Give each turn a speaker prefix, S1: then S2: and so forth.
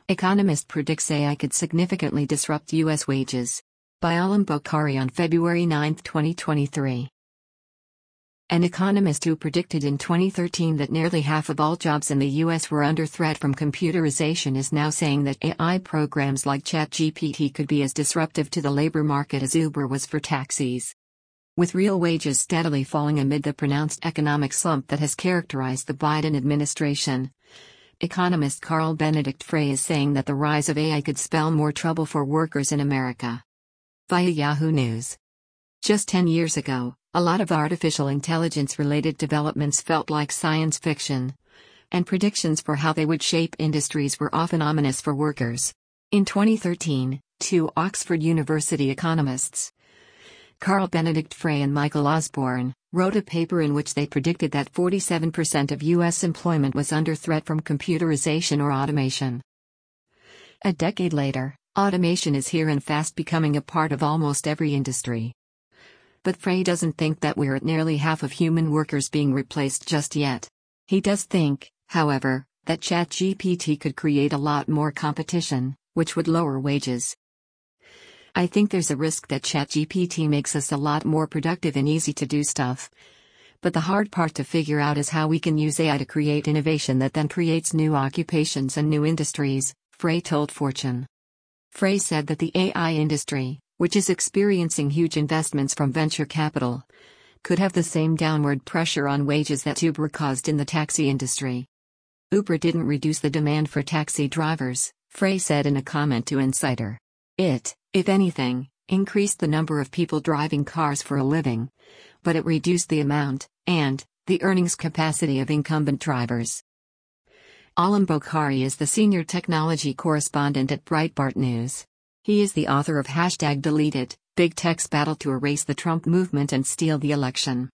S1: Economist predicts AI could significantly disrupt U.S. wages. By Alam Bokhari on February 9, 2023. An economist who predicted in 2013 that nearly half of all jobs in the U.S. were under threat from computerization is now saying that AI programs like ChatGPT could be as disruptive to the labor market as Uber was for taxis. With real wages steadily falling amid the pronounced economic slump that has characterized the Biden administration, economist Carl Benedict Frey is saying that the rise of AI could spell more trouble for workers in America. Via Yahoo News. Just 10 years ago, a lot of artificial intelligence-related developments felt like science fiction, and predictions for how they would shape industries were often ominous for workers. In 2013, two Oxford University economists, Carl Benedict Frey and Michael Osborne, wrote a paper in which they predicted that 47% of U.S. employment was under threat from computerization or automation. A decade later, automation is here and fast becoming a part of almost every industry. But Frey doesn't think that we're at nearly half of human workers being replaced just yet. He does think, however, that ChatGPT could create a lot more competition, which would lower wages. I think there's a risk that ChatGPT makes us a lot more productive and easy to do stuff. But the hard part to figure out is how we can use AI to create innovation that then creates new occupations and new industries, Frey told Fortune. Frey said that the AI industry, which is experiencing huge investments from venture capital, could have the same downward pressure on wages that Uber caused in the taxi industry. Uber didn't reduce the demand for taxi drivers, Frey said in a comment to Insider. It, if anything, increased the number of people driving cars for a living, but it reduced the amount, and, the earnings capacity of incumbent drivers. Alam Bokhari is the senior technology correspondent at Breitbart News. He is the author of #DeleteIt, Big Tech's Battle to Erase the Trump Movement and Steal the Election.